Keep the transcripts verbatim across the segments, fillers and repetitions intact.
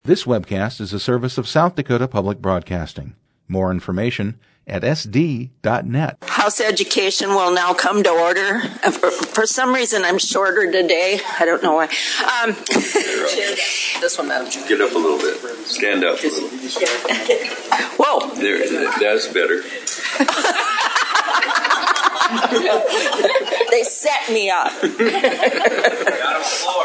This webcast is a service of South Dakota Public Broadcasting. More information at s d dot net. House education will now come to order. For, for some reason, I'm shorter today. I don't know why. Um, this one, Madam Chair. Get up a little bit. Stand up a little. Whoa. There, that's better. They set me up. Got on the floor.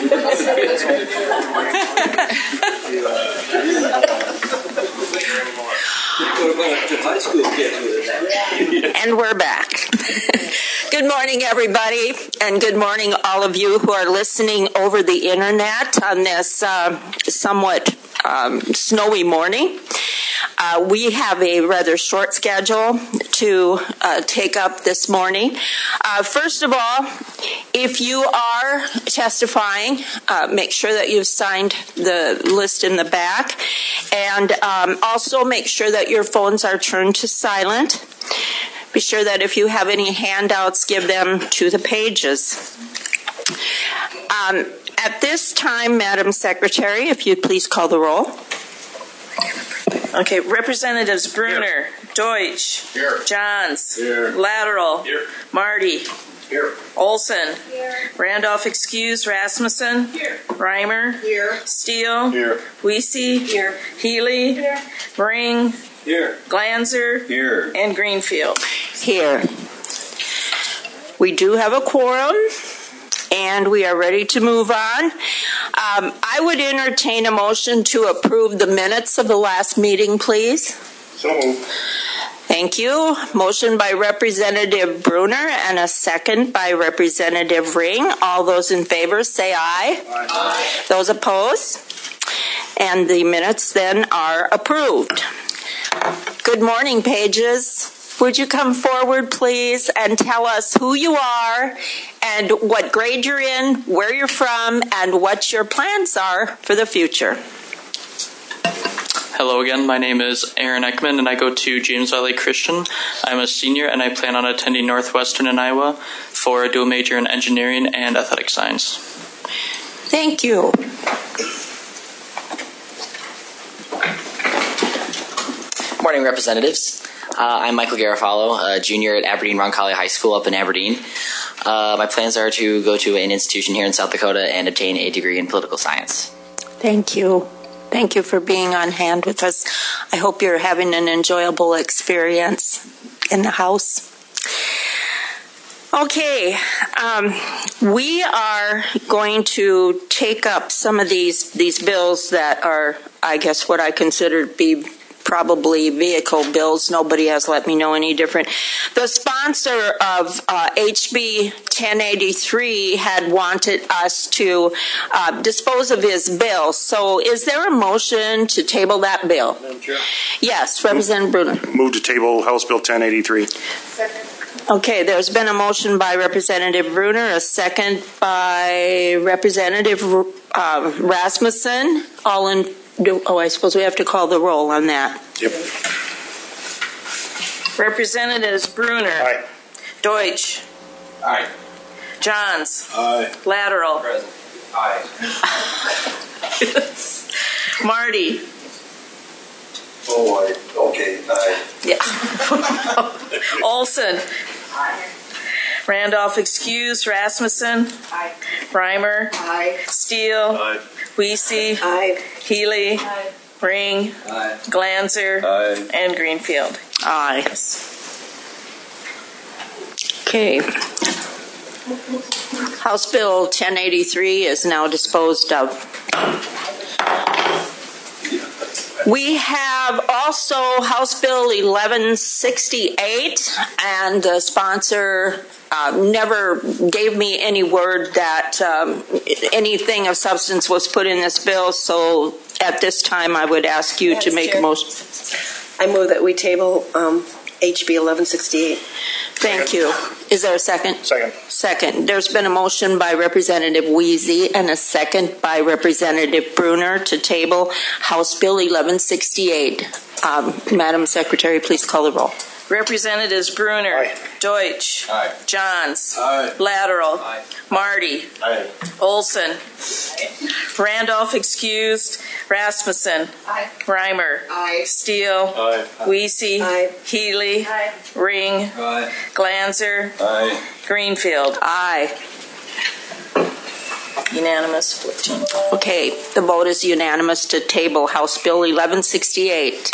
And we're back. Good morning, everybody, and good morning, all of you who are listening over the internet on this uh, somewhat um, snowy morning. Uh, we have a rather short schedule to uh, take up this morning. Uh, first of all, if you are testifying, uh, make sure that you've signed the list in the back, and um, also make sure that your phones are turned to silent. Be sure that if you have any handouts, give them to the pages. Um, at this time, Madam Secretary, if you'd please call the roll. Okay, Representatives Bruner, Here. Deutsch, Here. Johns, Here. Lateral, Here. Marty, Here. Olson, Here. Randolph excused, Rasmussen, Here. Reimer, Here. Steele, Here. Weesey, Here. Healy, Here. Ring, Here. Glanzer, Here. and Greenfield. Here. We do have a quorum, and we are ready to move on. Um, I would entertain a motion to approve the minutes of the last meeting, please. So moved. Thank you. Motion by Representative Bruner and a second by Representative Ring. All those in favor say aye. Aye. Those opposed? And the minutes then are approved. Good morning, Pages. Would you come forward, please, and tell us who you are and what grade you're in, where you're from, and what your plans are for the future? Hello again, my name is Aaron Ekman and I go to James Valley Christian. I'm a senior and I plan on attending Northwestern in Iowa for a dual major in engineering and athletic science. Thank you. Morning, Representatives. Uh, I'm Michael Garofalo, a junior at Aberdeen Roncalli High School up in Aberdeen. Uh, my plans are to go to an institution here in South Dakota and obtain a degree in political science. Thank you. Thank you for being on hand with us. I hope you're having an enjoyable experience in the house. Okay, um, we are going to take up some of these, these bills that are, I guess, what I consider to be probably vehicle bills. Nobody has let me know any different. The sponsor of uh, H B ten eighty-three had wanted us to uh, dispose of his bill. So is there a motion to table that bill? Madam Chair. Yes, Representative Bruner. Move to table House Bill ten eighty-three. Second. Okay, there's been a motion by Representative Bruner, a second by Representative uh, Rasmussen. All in Do, oh, I suppose we have to call the roll on that. Yep. Representatives Bruner, Aye. Deutsch, Aye. Johns, Aye. Lateral, Present. Aye. Marty. Oh, aye. Okay. Aye. Yeah. Olson. Aye. Randolph excused, Rasmussen, Aye. Reimer, Aye. Steele, Aye. Weesey, Aye. Healy, Aye. Ring, Aye. Glanzer, Aye. and Greenfield. Aye. Okay. House Bill ten eighty-three is now disposed of. We have also House Bill eleven sixty-eight, and the sponsor uh, never gave me any word that um, anything of substance was put in this bill, so at this time I would ask you to make a motion. I move that we table um, H B eleven sixty-eight. Thank you. Is there a second? Second. Second. There's been a motion by Representative Weesey and a second by Representative Bruner to table House Bill eleven sixty-eight. Um, Madam Secretary, please call the roll. Representatives Bruner, Aye. Deutsch, Aye. Johns, Aye. Lateral, Aye. Marty, Aye. Olson, Randolph excused, Rasmussen, Aye. Reimer, Aye. Steele, Aye. Weesey, Aye. Healy, Aye. Ring, Aye. Glanzer, Aye. Greenfield. Aye. Unanimous, fourteen. Okay, the vote is unanimous to table House Bill eleven sixty-eight.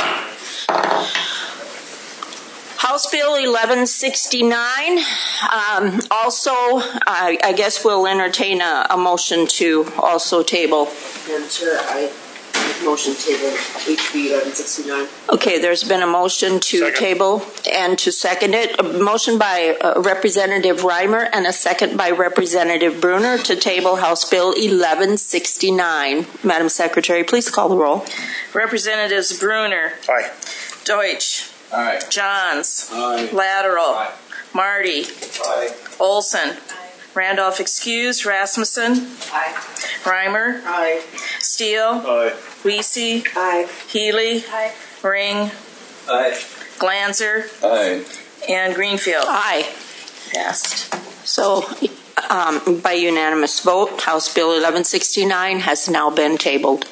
House Bill eleven sixty-nine, um, also, I, I guess we'll entertain a, a motion to also table. Madam Chair, I motion table H B eleven sixty-nine. Okay, there's been a motion to Second. table and to second it. A motion by uh, Representative Reimer and a second by Representative Bruner to table House Bill eleven sixty-nine. Madam Secretary, please call the roll. Representatives Bruner, Aye. Deutsch, Aye. Johns, Aye. Lateral, Aye. Marty, Aye. Olson, Randolph excused, Rasmussen, Aye. Reimer, Aye. Steele, Aye. Weesey, Aye. Healy, Aye. Ring, Aye. Glanzer, Aye. and Greenfield. Aye. Passed. So, um, by unanimous vote, House Bill eleven sixty-nine has now been tabled.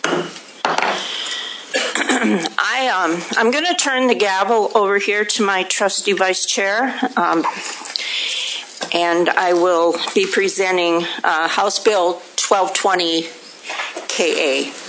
I, um, I'm going to turn the gavel over here to my trusty vice chair, um, and I will be presenting uh, House Bill twelve twenty K A.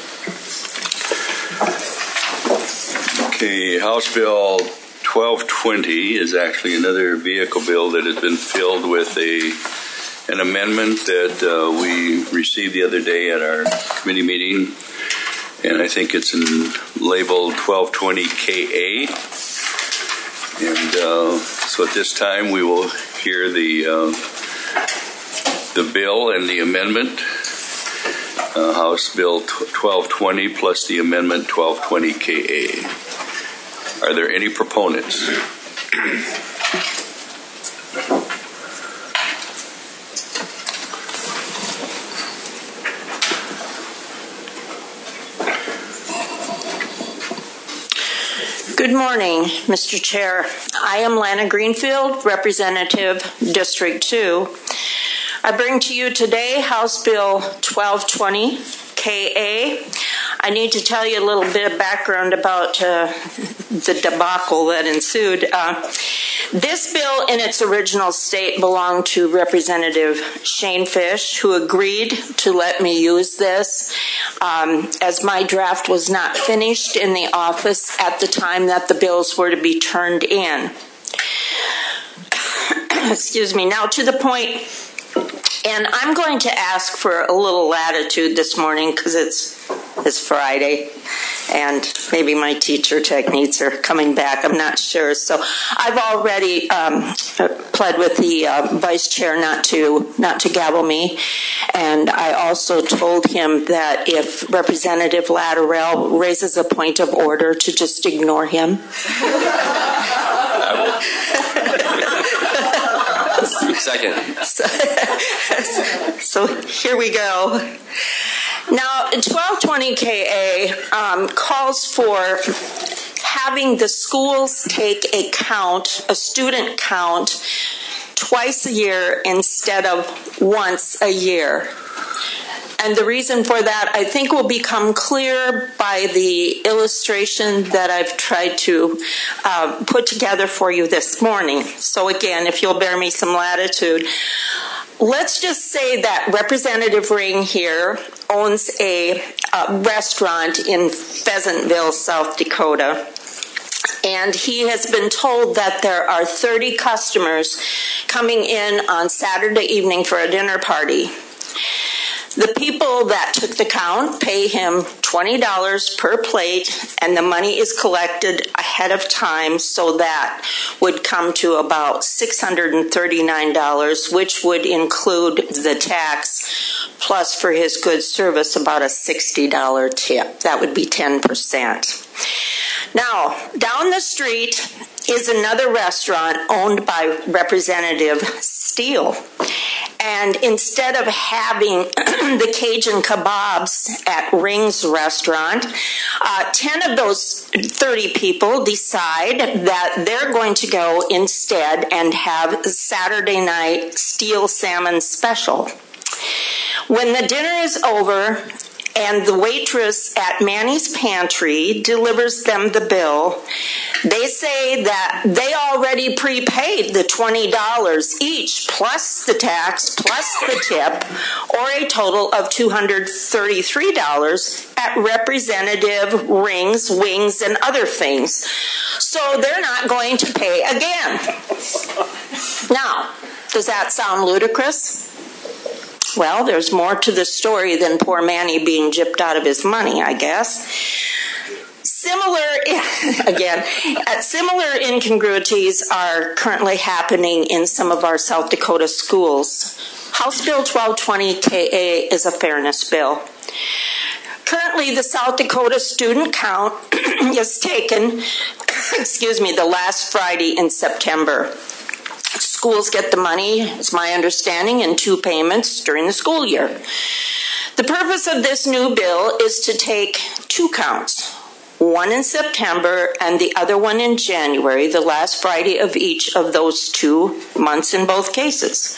Okay, House Bill twelve twenty is actually another vehicle bill that has been filled with a an amendment that uh, we received the other day at our committee meeting, and I think it's in labeled twelve twenty K A. And uh, so at this time we will hear the uh, the bill and the amendment. Uh, House Bill twelve twenty plus the amendment twelve twenty K A. Are there any proponents? Good morning, Mister Chair. I am Lana Greenfield, Representative District two. I bring to you today House Bill twelve twenty K A. I need to tell you a little bit of background about uh, the debacle that ensued. Uh, this bill in its original state belonged to Representative Shane Fish, who agreed to let me use this um, as my draft was not finished in the office at the time that the bills were to be turned in. Excuse me. Now to the point. And I'm going to ask for a little latitude this morning because it's it's Friday, and maybe my teacher techniques are coming back. I'm not sure. So I've already um, pled with the uh, vice chair not to not to gavel me, and I also told him that if Representative Lateral raises a point of order, to just ignore him. Second. So, so here we go. Now, twelve twenty K A um, calls for having the schools take a count, a student count, twice a year instead of once a year. And the reason for that, I think, will become clear by the illustration that I've tried to uh, put together for you this morning. So again, if you'll bear me some latitude, let's just say that Representative Ring here owns a, a restaurant in Pheasantville, South Dakota. And he has been told that there are thirty customers coming in on Saturday evening for a dinner party. The people that took the count pay him twenty dollars per plate, and the money is collected ahead of time, so that would come to about six hundred thirty-nine dollars, which would include the tax, plus for his good service about a sixty dollars tip. That would be ten percent. Now, down the street is another restaurant owned by Representative Steele. And instead of having the Cajun kebabs at Ring's restaurant, uh, ten of those thirty people decide that they're going to go instead and have Saturday night steel salmon special. When the dinner is over and the waitress at Manny's Pantry delivers them the bill, they say that they already prepaid the twenty dollars each, plus the tax, plus the tip, or a total of two hundred thirty-three dollars at Representative Ring's Wings and Other Things. So they're not going to pay again. Now, does that sound ludicrous? Well, there's more to the story than poor Manny being gypped out of his money, I guess. Similar, again, similar incongruities are currently happening in some of our South Dakota schools. House Bill twelve twenty K A is a fairness bill. Currently, the South Dakota student count is taken, excuse me, the last Friday in September. Schools get the money, it's my understanding, in two payments during the school year. The purpose of this new bill is to take two counts, one in September and the other one in January, the last Friday of each of those two months in both cases.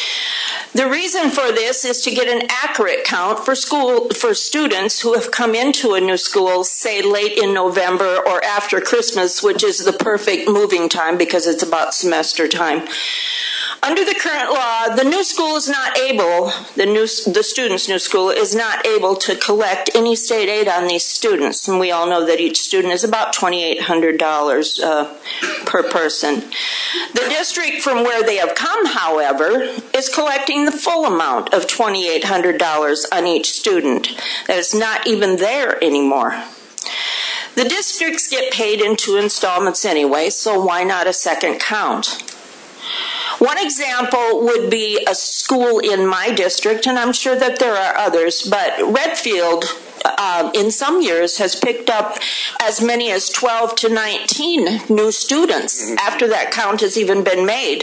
The reason for this is to get an accurate count for school for students who have come into a new school, say late in November or after Christmas, which is the perfect moving time because it's about semester time. Under the current law, the new school is not able, the new the student's new school is not able to collect any state aid on these students, and we all know that each student is about twenty-eight hundred dollars uh, per person. The district from where they have come, however, is collecting the full amount of twenty-eight hundred dollars on each student. That is not even there anymore. The districts get paid in two installments anyway, so why not a second count? One example would be a school in my district, and I'm sure that there are others, but Redfield uh, in some years has picked up as many as twelve to nineteen new students after that count has even been made.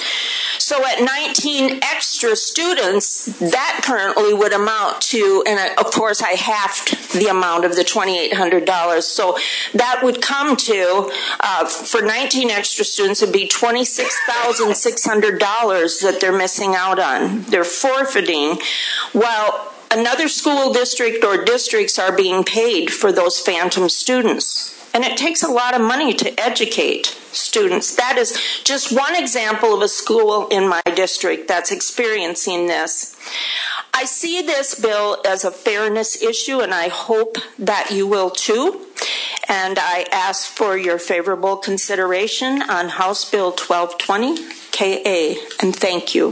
So at nineteen extra students, that currently would amount to, and of course I halved the amount of the twenty-eight hundred dollars, so that would come to, uh, for nineteen extra students, would be twenty-six thousand six hundred dollars that they're missing out on. They're forfeiting, while another school district or districts are being paid for those phantom students. And it takes a lot of money to educate students. That is just one example of a school in my district that's experiencing this. I see this bill as a fairness issue, and I hope that you will too. And I ask for your favorable consideration on House Bill twelve twenty K A, and thank you.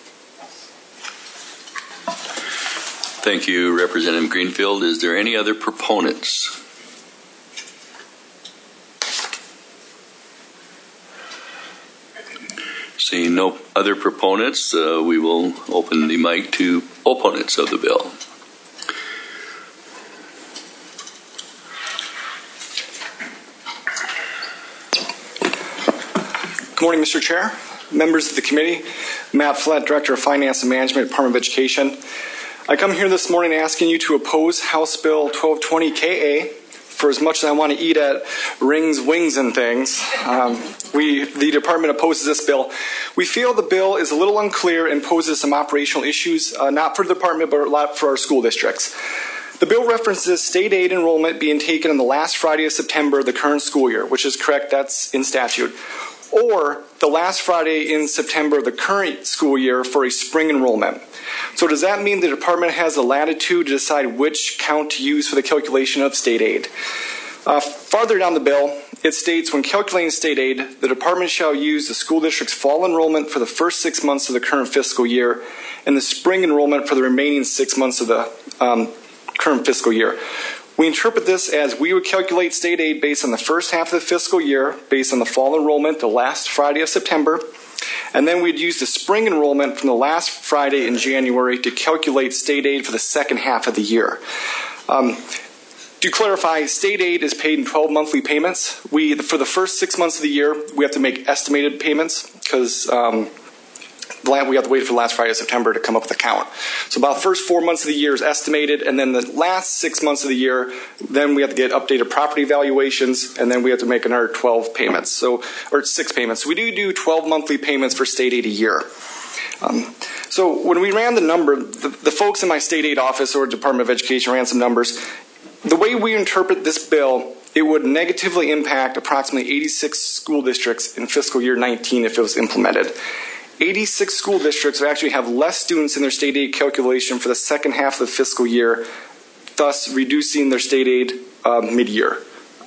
Thank you, Representative Greenfield. Is there any other proponents? Seeing no other proponents, uh, we will open the mic to opponents of the bill. Good morning, Mister Chair, members of the committee. Matt Flett, Director of Finance and Management, Department of Education. I come here this morning asking you to oppose House Bill twelve twenty K A. For as much as I want to eat at Ring's Wings and Things, um, we, the department opposes this bill. We feel the bill is a little unclear and poses some operational issues, uh, not for the department, but a lot for our school districts. The bill references state aid enrollment being taken on the last Friday of September of the current school year, which is correct, that's in statute, or the last Friday in September of the current school year for a spring enrollment. So does that mean the department has the latitude to decide which count to use for the calculation of state aid? Uh, farther down the bill, it states when calculating state aid, the department shall use the school district's fall enrollment for the first six months of the current fiscal year and the spring enrollment for the remaining six months of the um, current fiscal year. We interpret this as we would calculate state aid based on the first half of the fiscal year, based on the fall enrollment the last Friday of September, and then we'd use the spring enrollment from the last Friday in January to calculate state aid for the second half of the year. Um, to clarify, state aid is paid in twelve monthly payments. We, for the first six months of the year, we have to make estimated payments because um, we have to wait for the last Friday of September to come up with a count. So about the first four months of the year is estimated, and then the last six months of the year, then we have to get updated property valuations, and then we have to make another twelve payments, so or six payments. So we do do twelve monthly payments for state aid a year. Um, so when we ran the number, the, the folks in my state aid office or Department of Education ran some numbers. The way we interpret this bill, it would negatively impact approximately eighty-six school districts in fiscal year nineteen if it was implemented. eighty-six school districts would actually have less students in their state aid calculation for the second half of the fiscal year, thus reducing their state aid uh, mid-year.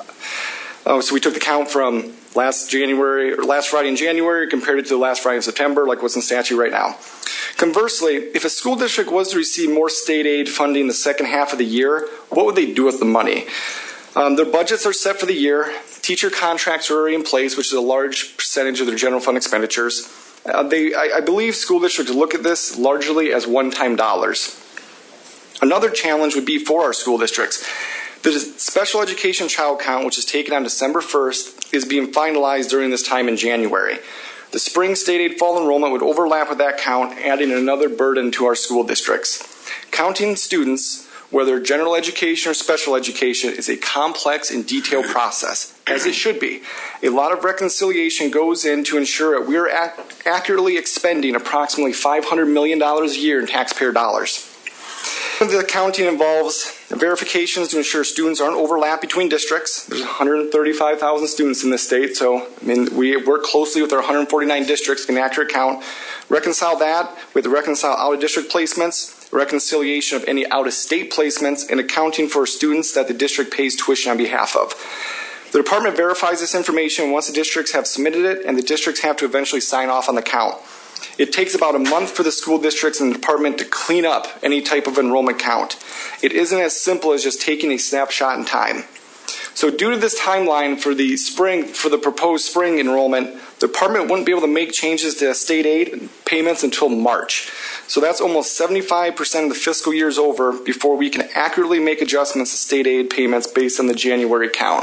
Uh, so we took the count from last January or last Friday in January, compared it to the last Friday in September, like what's in statute right now. Conversely, if a school district was to receive more state aid funding the second half of the year, what would they do with the money? Um, their budgets are set for the year. Teacher contracts are already in place, which is a large percentage of their general fund expenditures. Uh, they, I, I believe school districts look at this largely as one-time dollars. Another challenge would be for our school districts. The special education child count, which is taken on December first, is being finalized during this time in January. The spring state aid fall enrollment would overlap with that count, adding another burden to our school districts. Counting students, whether general education or special education, is a complex and detailed process, as it should be. A lot of reconciliation goes in to ensure that we are ac- accurately expending approximately five hundred million dollars a year in taxpayer dollars. The counting involves verifications to ensure students aren't overlapped between districts. There's one hundred thirty-five thousand students in this state, so I mean, we work closely with our one hundred forty-nine districts to get an accurate count. Reconcile that with the reconcile out-of-district placements, reconciliation of any out-of-state placements, and accounting for students that the district pays tuition on behalf of. The department verifies this information once the districts have submitted it, and the districts have to eventually sign off on the count. It takes about a month for the school districts and the department to clean up any type of enrollment count. It isn't as simple as just taking a snapshot in time. So due to this timeline for the spring, for the proposed spring enrollment, the department wouldn't be able to make changes to state aid payments until March. So that's almost seventy-five percent of the fiscal year is over before we can accurately make adjustments to state aid payments based on the January count.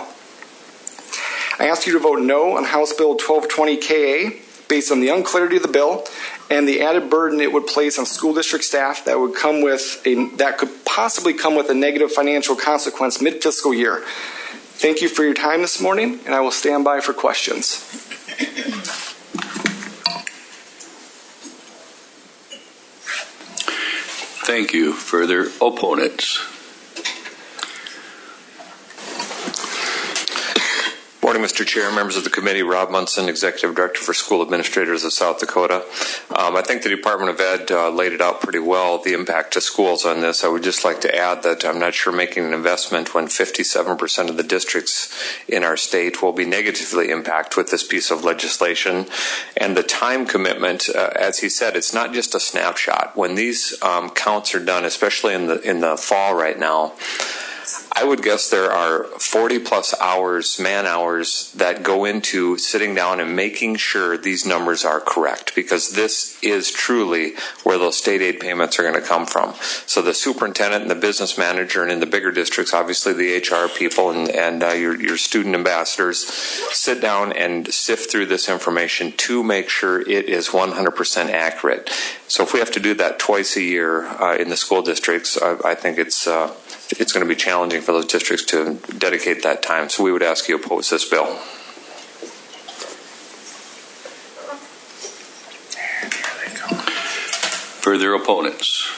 I ask you to vote no on House Bill twelve twenty K A based on the unclarity of the bill and the added burden it would place on school district staff that would come with a that could possibly come with a negative financial consequence mid-fiscal year. Thank you for your time this morning, and I will stand by for questions. Thank you. Further opponents? Morning, Mister Chair, members of the committee. Rob Munson, Executive Director for School Administrators of South Dakota. Um, I think the Department of Ed uh, laid it out pretty well, the impact to schools on this. I would just like to add that I'm not sure making an investment when fifty-seven percent of the districts in our state will be negatively impacted with this piece of legislation. And the time commitment, uh, as he said, it's not just a snapshot. When these um, counts are done, especially in the in the fall right now, I would guess there are forty plus hours, man hours, that go into sitting down and making sure these numbers are correct, because this is truly where those state aid payments are going to come from. So the superintendent and the business manager, and in the bigger districts, obviously the H R people and, and uh, your, your student ambassadors, sit down and sift through this information to make sure it is one hundred percent accurate. So if we have to do that twice a year uh, in the school districts, I, I think it's uh, it's going to be challenging for those districts to dedicate that time. So we would ask you to oppose this bill. Further opponents?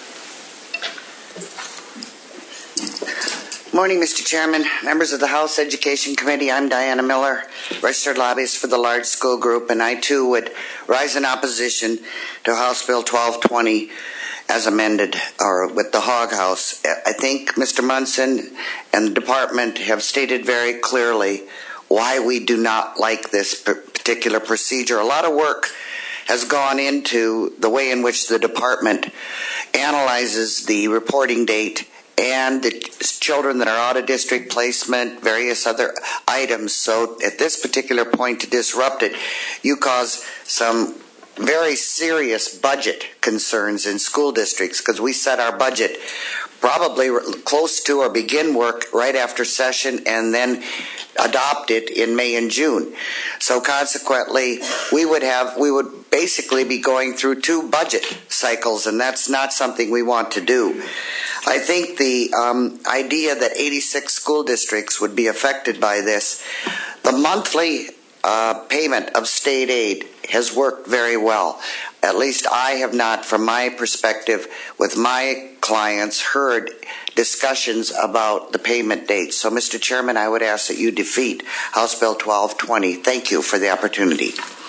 Morning, Mister Chairman, members of the House Education Committee. I'm Diana Miller, registered lobbyist for the large school group, and I too would rise in opposition to House Bill twelve twenty as amended, or with the Hog House. I think Mister Munson and the department have stated very clearly why we do not like this particular procedure. A lot of work has gone into the way in which the department analyzes the reporting date and the children that are out of district placement, various other items. So at this particular point, to disrupt it, you cause some very serious budget concerns in school districts, because we set our budget probably close to or begin work right after session and then adopt it in May and June. So consequently, we would have we would basically be going through two budget cycles, and that's not something we want to do. I think the um, idea that eighty-six school districts would be affected by this, the monthly uh, payment of state aid has worked very well. At least I have not, from my perspective, with my clients, heard discussions about the payment dates. So, Mister Chairman, I would ask that you defeat House Bill twelve twenty. Thank you for the opportunity.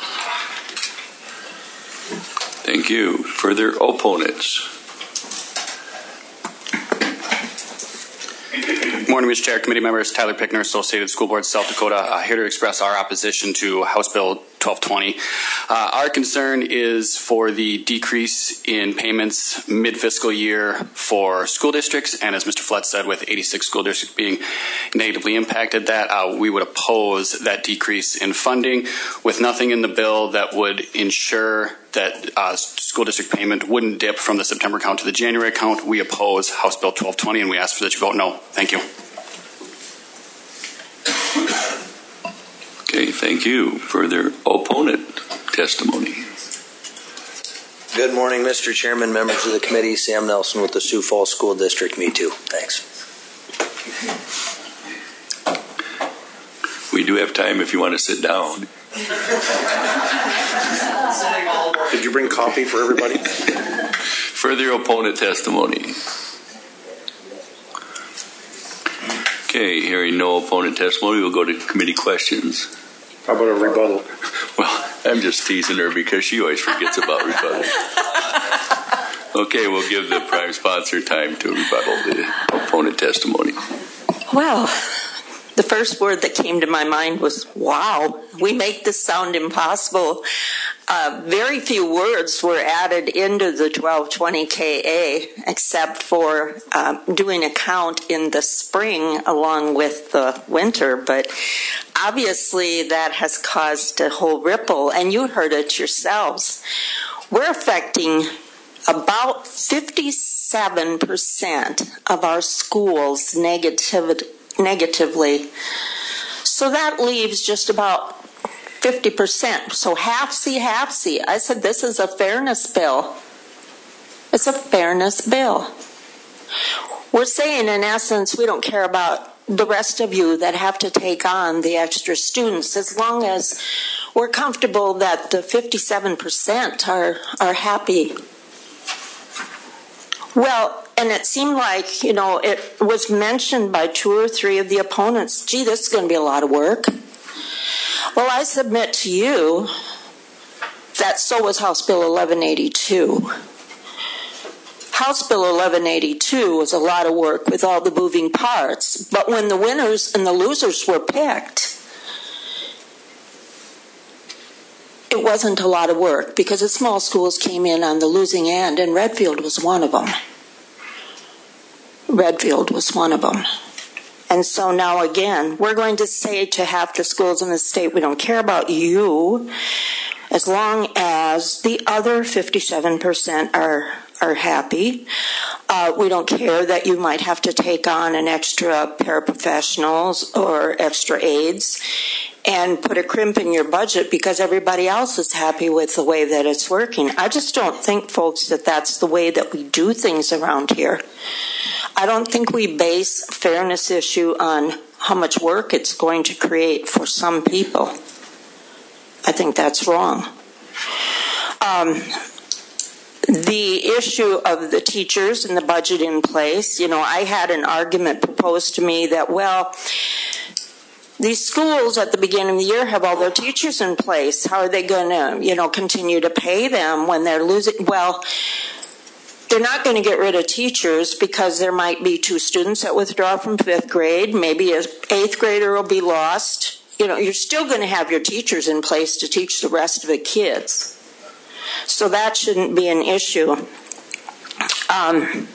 Thank you. Further opponents? Good morning, Mister Chair, committee members. Tyler Pickner, Associated School Board, South Dakota, uh, here to express our opposition to House Bill twelve twenty. Uh, our concern is for the decrease in payments mid-fiscal year for school districts, and as Mister Flett said, with eighty-six school districts being negatively impacted, that uh, we would oppose that decrease in funding, with nothing in the bill that would ensure that uh, school district payment wouldn't dip from the September account to the January account. We oppose House Bill twelve twenty, and we ask for that you vote no. Thank you. Okay, thank you. Further opponent testimony? Good morning, Mister Chairman, members of the committee. Sam Nelson with the Sioux Falls School District. Me too. Thanks. We do have time if you want to sit down. Did you bring coffee for everybody? Further opponent testimony? Okay, hearing no opponent testimony, we'll go to committee questions. How about a rebuttal? Well, I'm just teasing her because she always forgets about rebuttal. Okay, we'll give the prime sponsor time to rebuttal the opponent testimony. Well, the first word that came to my mind was, wow, we make this sound impossible. Uh, very few words were added into the twelve twenty K A except for uh, doing a count in the spring along with the winter, but obviously that has caused a whole ripple, and you heard it yourselves. We're affecting about fifty-seven percent of our schools negative, negatively. So that leaves just about fifty percent. So half-see, half-see. I said this is a fairness bill. It's a fairness bill. We're saying, in essence, we don't care about the rest of you that have to take on the extra students, as long as we're comfortable that the fifty-seven percent are, are happy. Well, and it seemed like, you know, it was mentioned by two or three of the opponents, gee, this is going to be a lot of work. Well, I submit to you that so was House Bill eleven eighty-two. House Bill eleven eighty-two was a lot of work with all the moving parts, but when the winners and the losers were picked, it wasn't a lot of work because the small schools came in on the losing end, and Redfield was one of them. Redfield was one of them. And so now again, we're going to say to half the schools in the state, we don't care about you as long as the other fifty-seven percent are are happy. Uh, we don't care that you might have to take on an extra paraprofessionals or extra aides and put a crimp in your budget because everybody else is happy with the way that it's working. I just don't think, folks, that that's the way that we do things around here. I don't think we base a fairness issue on how much work it's going to create for some people. I think that's wrong. Um, the issue of the teachers and the budget in place, you know, I had an argument proposed to me that, well, these schools at the beginning of the year have all their teachers in place. How are they going to, you know, continue to pay them when they're losing? Well, they're not going to get rid of teachers because there might be two students that withdraw from fifth grade. Maybe an eighth grader will be lost. You know, you're still going to have your teachers in place to teach the rest of the kids. So that shouldn't be an issue. Um,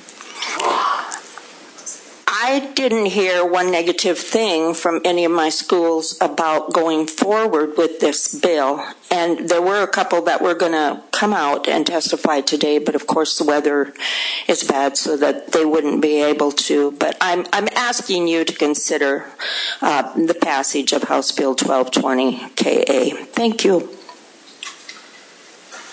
I didn't hear one negative thing from any of my schools about going forward with this bill. And there were a couple that were going to come out and testify today, but of course the weather is bad so that they wouldn't be able to. But I'm, I'm asking you to consider uh, the passage of House Bill twelve twenty K A. Thank you.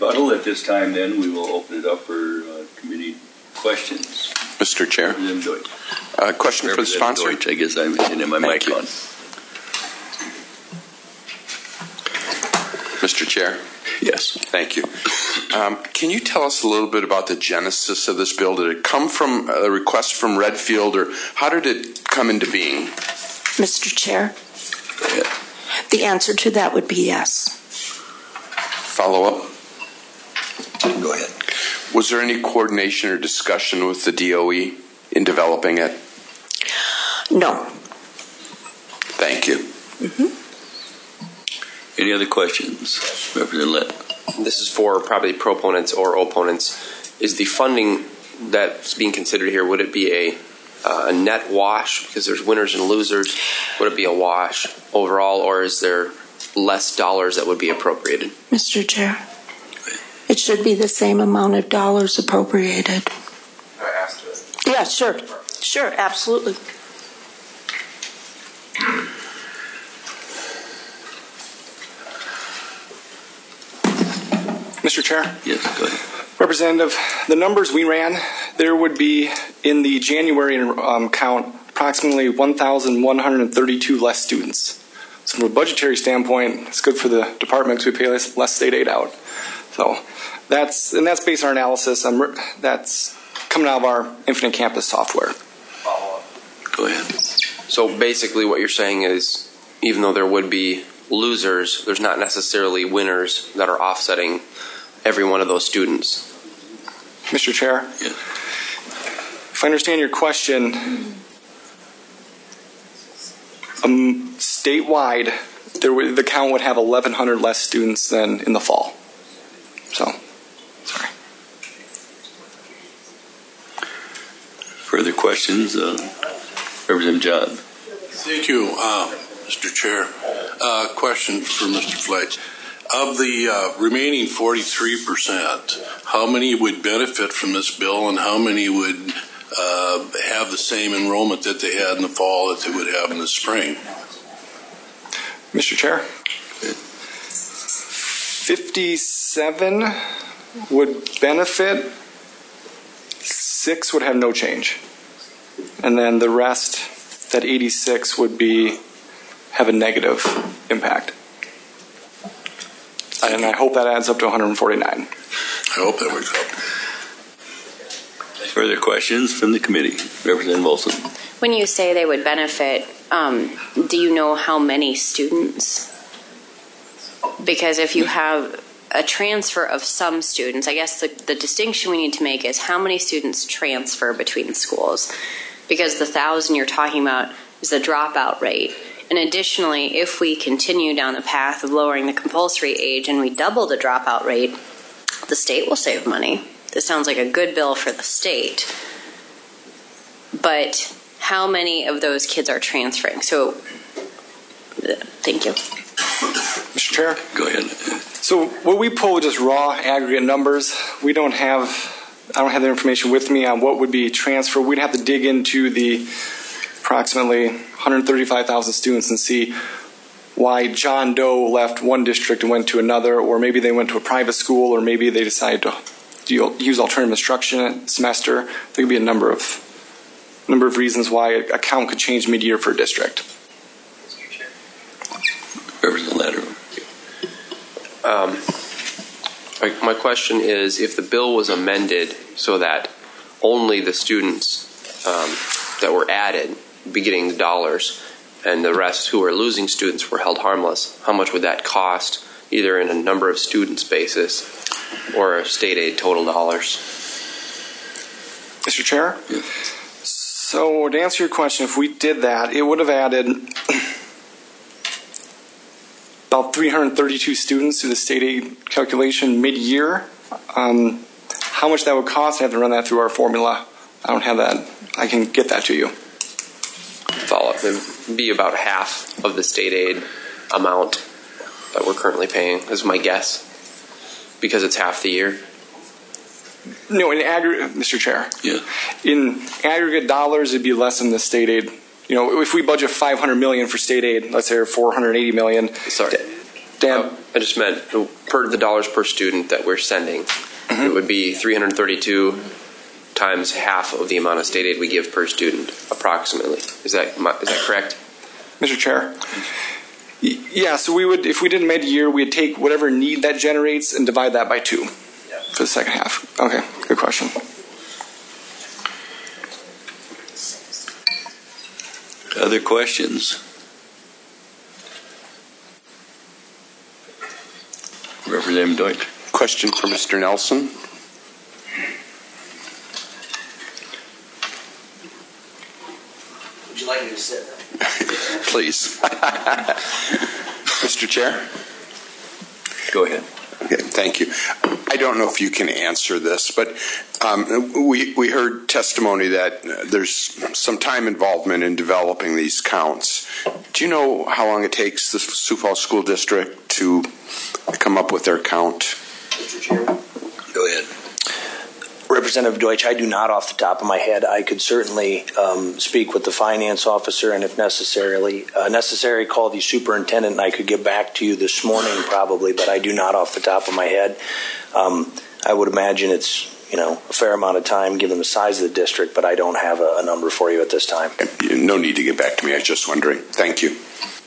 rebuttal. At this time, then, we will open it up for uh, committee questions. Mister Chair. Representative Deutsch. Uh, question for the sponsor. Deutsch, I guess I'm in my mic on. Mister Chair. Yes. Thank you. Um, can you tell us a little bit about the genesis of this bill? Did it come from a request from Redfield, or how did it come into being? Mister Chair, Go ahead. the answer to that would be yes. Follow up? Go ahead. Was there any coordination or discussion with the D O E in developing it? No. Thank you. Mm-hmm. Any other questions? Representative Lett. This is for probably proponents or opponents. Is the funding that's being considered here, would it be a, uh, a net wash because there's winners and losers? Would it be a wash overall, or is there less dollars that would be appropriated? Mister Chair, it should be the same amount of dollars appropriated. I asked it. Yeah, sure. Sure, absolutely. Mister Chair? Yes, go ahead. Representative, the numbers we ran, there would be in the January um, count approximately one thousand one hundred thirty-two less students. So from a budgetary standpoint, it's good for the department because we pay less, less state aid out. So that's, and that's based on our analysis. Um, that's coming out of our Infinite Campus software. Follow up. Go ahead. So basically what you're saying is, even though there would be losers, there's not necessarily winners that are offsetting every one of those students. Mister Chair? Yeah. If I understand your question, um, statewide, there would, the count would have eleven hundred less students than in the fall. So, sorry. Further questions? Uh, Representative John. Thank you, uh, Mister Chair. Uh, question for Mister Fleitz. Of the uh, remaining forty-three percent, how many would benefit from this bill and how many would uh, have the same enrollment that they had in the fall that they would have in the spring? Mister Chair? fifty-seven would benefit, six would have no change. And then the rest, that eighty-six would be have a negative impact. And I hope that adds up to one hundred forty-nine. I hope that works out. Further questions from the committee? Representative Olson. When you say they would benefit, um, do you know how many students? Because if you have a transfer of some students, I guess the, the distinction we need to make is how many students transfer between schools. Because the thousand you're talking about is the dropout rate. And additionally, if we continue down the path of lowering the compulsory age and we double the dropout rate, the state will save money. This sounds like a good bill for the state. But how many of those kids are transferring? So, thank you. Mister Chair? Go ahead. So what we pull just raw aggregate numbers. We don't have, I don't have the information with me on what would be transferred. We'd have to dig into the approximately one hundred thirty-five thousand students and see why John Doe left one district and went to another, or maybe they went to a private school, or maybe they decided to use alternative instruction semester. There could be a number of number of reasons why a count could change mid-year for a district. Representative Lederer. Um, my, my question is, if the bill was amended so that only the students um, that were added be getting the dollars and the rest who are losing students were held harmless, how much would that cost, either in a number of students basis or a state aid total dollars? Mister Chair? Yeah. So to answer your question, if we did that, it would have added about three hundred thirty-two students to the state aid calculation mid-year. Um, how much that would cost, I have to run that through our formula. I don't have that. I can get that to you. Follow up. It would be about half of the state aid amount that we're currently paying, is my guess, because it's half the year. No, in aggregate, Mister Chair. Yeah. In aggregate dollars, it'd be less than the state aid. You know, if we budget five hundred million dollars for state aid, let's say four hundred eighty million dollars. Sorry. Dad, I just meant per the dollars per student that we're sending. Mm-hmm. It would be three hundred thirty-two times half of the amount of state aid we give per student, approximately. Is that is that correct? Mister Chair? Yeah, so we would, if we did mid-year, we'd take whatever need that generates and divide that by two for the second half. Okay, good question. Other questions? Representative Deutsch. Question for Mister Nelson. Would you like me to sit? Please. Mister Chair? Go ahead. Okay, thank you. I don't know if you can answer this, but um, we, we heard testimony that uh, there's some time involvement in developing these counts. Do you know how long it takes the Sioux Falls School District to come up with their count? Mister Chairman? Go ahead. Representative Deutsch, I do not off the top of my head. I could certainly um, speak with the finance officer, and if necessarily uh, necessary, call the superintendent, and I could get back to you this morning probably, but I do not off the top of my head. Um, I would imagine it's, you know, a fair amount of time given the size of the district, but I don't have a, a number for you at this time. No need to get back to me. I was just wondering. Thank you.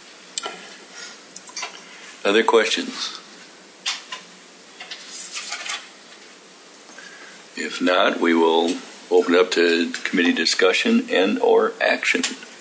Other questions? If not, we will open up to committee discussion and or action.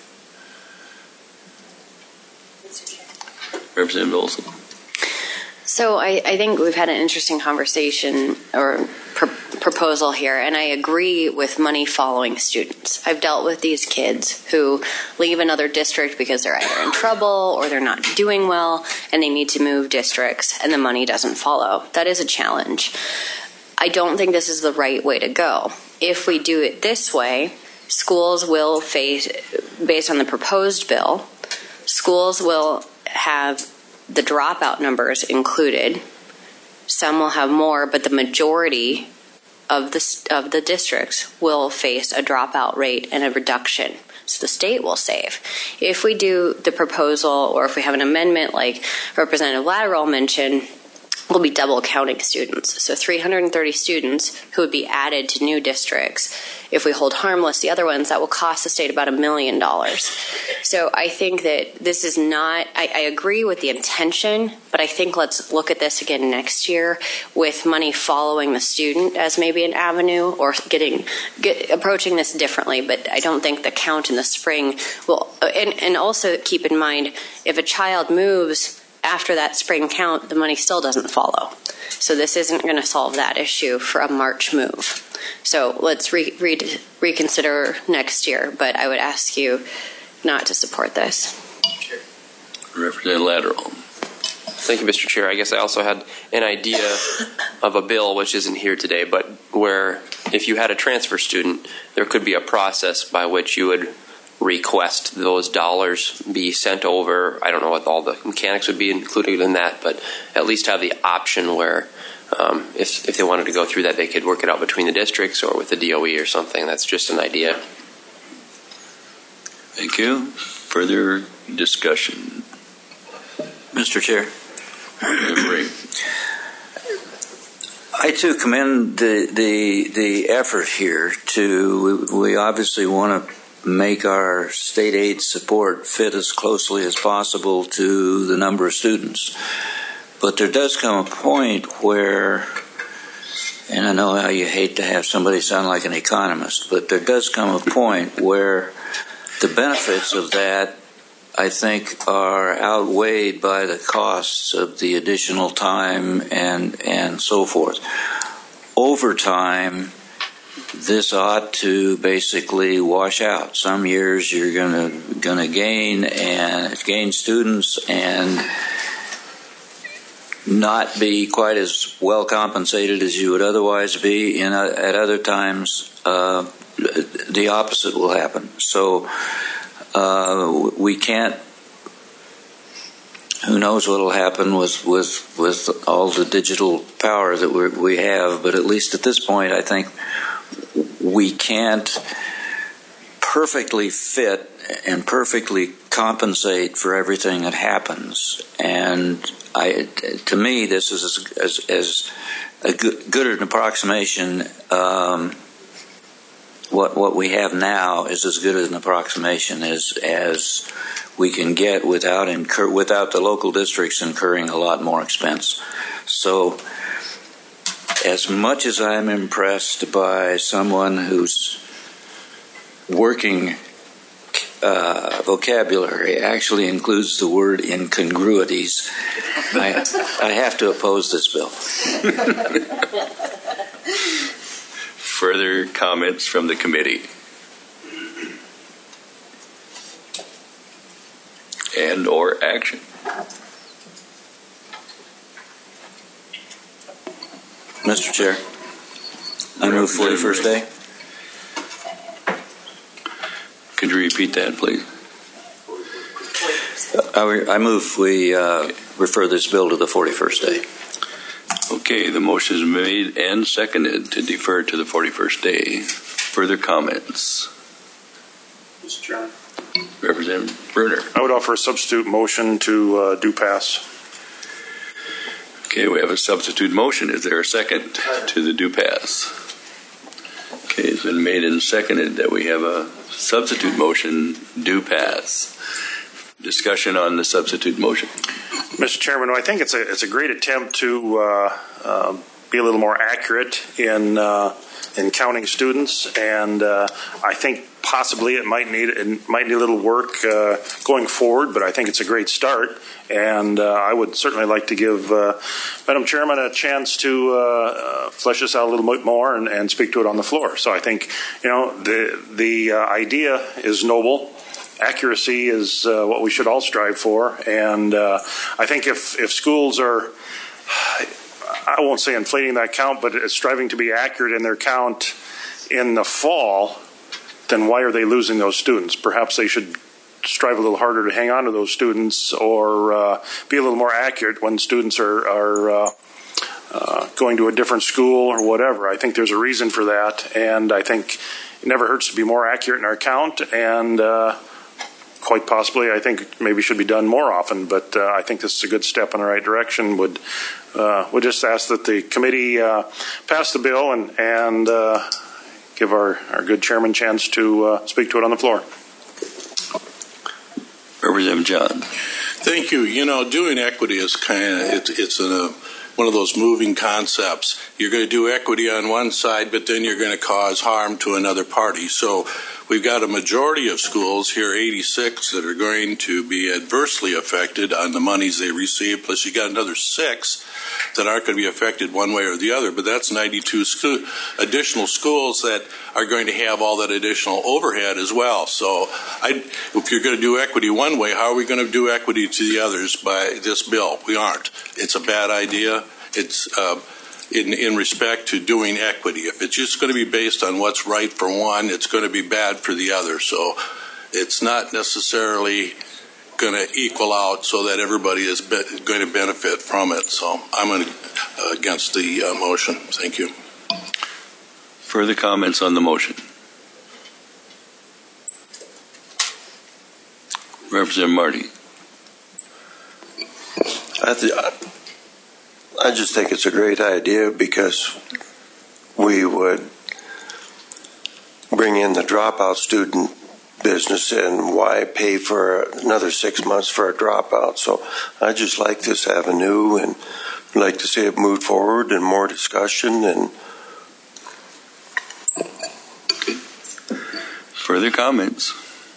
Representative Olson. So I, I think we've had an interesting conversation or pr- proposal here, and I agree with money following students. I've dealt with these kids who leave another district because they're either in trouble or they're not doing well and they need to move districts and the money doesn't follow. That is a challenge. I don't think this is the right way to go. If we do it this way, schools will face, based on the proposed bill, schools will have the dropout numbers included. Some will have more, but the majority of the, of the districts will face a dropout rate and a reduction. So the state will save. If we do the proposal, or if we have an amendment like Representative Latterall mentioned, we'll be double counting students. So three hundred thirty students who would be added to new districts. If we hold harmless the other ones, that will cost the state about a million dollars. So I think that this is not, I, I agree with the intention, but I think let's look at this again next year with money following the student as maybe an avenue, or getting get, approaching this differently. But I don't think the count in the spring will, and, and also keep in mind, if a child moves after that spring count, the money still doesn't follow. So this isn't going to solve that issue for a March move. So let's re- re- reconsider next year, but I would ask you not to support this. Representative Latterall. Thank you, Mister Chair. I guess I also had an idea of a bill which isn't here today, but where if you had a transfer student, there could be a process by which you would request those dollars be sent over. I don't know what all the mechanics would be included in that, but at least have the option where um, if, if they wanted to go through that, they could work it out between the districts or with the D O E or something. That's just an idea. Thank you. Further discussion? Mister Chair. I too commend the, the, the effort here to, we obviously want to make our state aid support fit as closely as possible to the number of students. But there does come a point where, and I know how you hate to have somebody sound like an economist, but there does come a point where the benefits of that, I think, are outweighed by the costs of the additional time and and so forth. Over time, this ought to basically wash out. Some years you're gonna gonna gain and gain students and not be quite as well compensated as you would otherwise be. In uh, at other times, uh, the opposite will happen. So uh, we can't. Who knows what will happen with, with with all the digital power that we're, we have? But at least at this point, I think we can't perfectly fit and perfectly compensate for everything that happens. And I, to me, this is as, as, as a good, good an approximation. Um, what what we have now is as good an approximation as as we can get without incur without the local districts incurring a lot more expense. So, as much as I'm impressed by someone who's working uh, vocabulary actually includes the word incongruities, I, I have to oppose this bill. Further comments from the committee? And or action? Mister Chair, I move forty-first day. Could you repeat that, please? I, I move we uh, refer this bill to the forty-first day. Okay, the motion is made and seconded to defer to the forty-first day. Further comments? Mister Chairman. Representative Bruner. I would offer a substitute motion to uh, do pass. Okay, we have a substitute motion. Is there a second to the do pass? Okay, it's been made and seconded that we have a substitute motion do pass. Discussion on the substitute motion. Mister Chairman, I think it's a it's a great attempt to uh, uh, be a little more accurate in uh, in counting students, and uh, I think possibly it might need it might need a little work uh, going forward. But I think it's a great start, and uh, I would certainly like to give uh, Madam Chairman a chance to uh, uh, flesh this out a little bit more and, and speak to it on the floor. So I think you know the the uh, idea is noble. Accuracy is uh, what we should all strive for, and uh, I think if, if schools are, I won't say inflating that count, but striving to be accurate in their count in the fall, then why are they losing those students? Perhaps they should strive a little harder to hang on to those students, or uh, be a little more accurate when students are, are uh, uh, going to a different school or whatever. I think there's a reason for that, and I think it never hurts to be more accurate in our count, and uh, quite possibly, I think maybe should be done more often, but uh, I think this is a good step in the right direction. Would uh, would just ask that the committee uh, pass the bill and and uh, give our, our good chairman a chance to uh, speak to it on the floor. Representative John. Thank you. You know, doing equity is kind of it, it's a one of those moving concepts. You're going to do equity on one side, but then you're going to cause harm to another party. So we've got a majority of schools here, eighty-six, that are going to be adversely affected on the monies they receive. Plus, you got another six that aren't going to be affected one way or the other. But that's ninety-two school, additional schools that are going to have all that additional overhead as well. So I, if you're going to do equity one way, how are we going to do equity to the others by this bill? We aren't. It's a bad idea. It's uh, in, in respect to doing equity. If it's just going to be based on what's right for one, it's going to be bad for the other. So it's not necessarily going to equal out so that everybody is be- going to benefit from it. So I'm gonna, uh, against the uh, motion. Thank you. Further comments on the motion? Representative Marty. I, th- I just think it's a great idea because we would bring in the dropout student business, and why pay for another six months for a dropout? So I just like this avenue and like to see it move forward and more discussion. And further comments?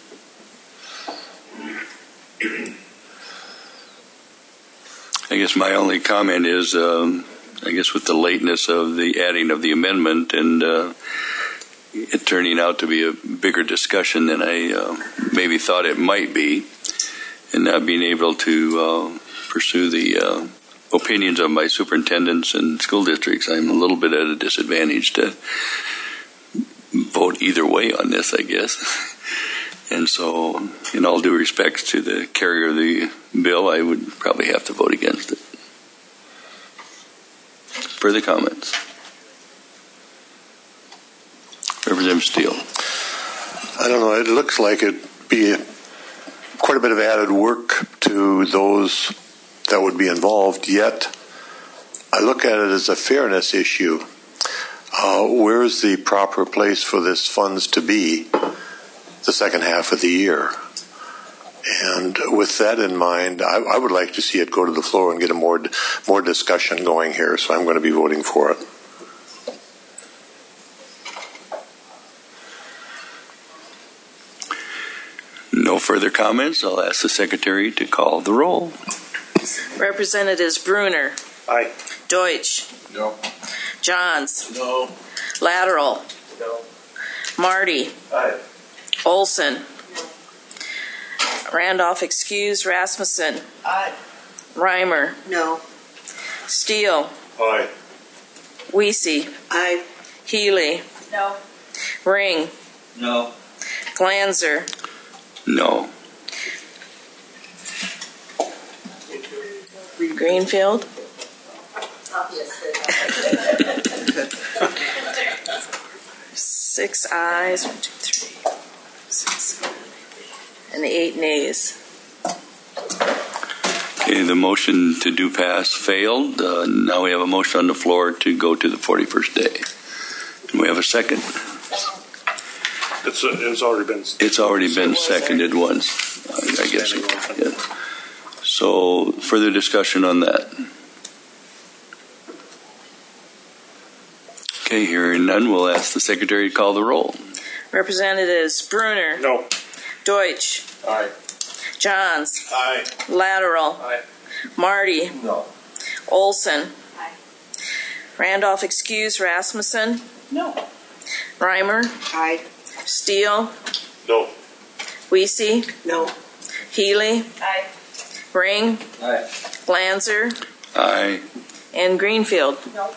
I guess my only comment is, um, I guess with the lateness of the adding of the amendment and uh, it turning out to be a bigger discussion than I uh, maybe thought it might be, and not being able to uh, pursue the uh, opinions of my superintendents and school districts, I'm a little bit at a disadvantage to vote either way on this, I guess. And so, in all due respect to the carrier of the bill, I would probably have to vote against it. Further comments? Representative Steele. I don't know, it looks like it'd be quite a bit of added work to those that would be involved, yet I look at it as a fairness issue. Uh, where is the proper place for this funds to be the second half of the year? And with that in mind, I, I would like to see it go to the floor and get a more more discussion going here, so I'm going to be voting for it. No further comments. I'll ask the secretary to call the roll. Representatives Bruner. Aye. Deutsch. No. Johns. No. Lateral. No. Marty. Aye. Olson. Randolph excused. Rasmussen. Aye. Reimer. No. Steele. Aye. Weesey. Aye. Healy. No. Ring. No. Glanzer. No. Greenfield. Six ayes, one, two, three, four, six, seven, and eight nays. Okay, the motion to do pass failed. Uh, now we have a motion on the floor to go to the forty-first day. Can we have a second? It's, uh, it's already been. It's already been seconded once, I, I guess. Yeah. So, further discussion on that? Okay, hearing none, we'll ask the secretary to call the roll. Representatives Bruner. No. Deutsch. Aye. Johns. Aye. Lateral. Aye. Marty. No. Olson. Aye. Randolph excused. Rasmussen. No. Reimer. Aye. Steele. No. Weesey. No. Healy. Aye. Ring. Aye. Glanzer. Aye. And Greenfield. No.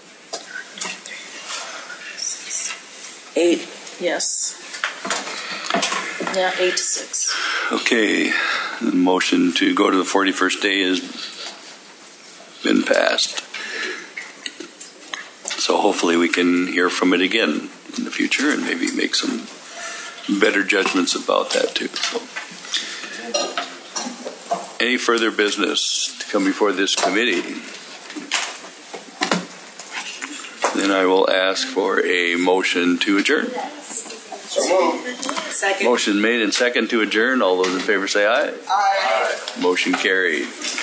Eight, yes. Yeah, eight to six. Okay, the motion to go to the forty-first day has been passed. So hopefully we can hear from it again in the future and maybe make some better judgments about that too. So, any further business to come before this committee? Then I will ask for a motion to adjourn. So moved. Second. Motion made and second to adjourn. All those in favor say aye. Aye. Motion carried.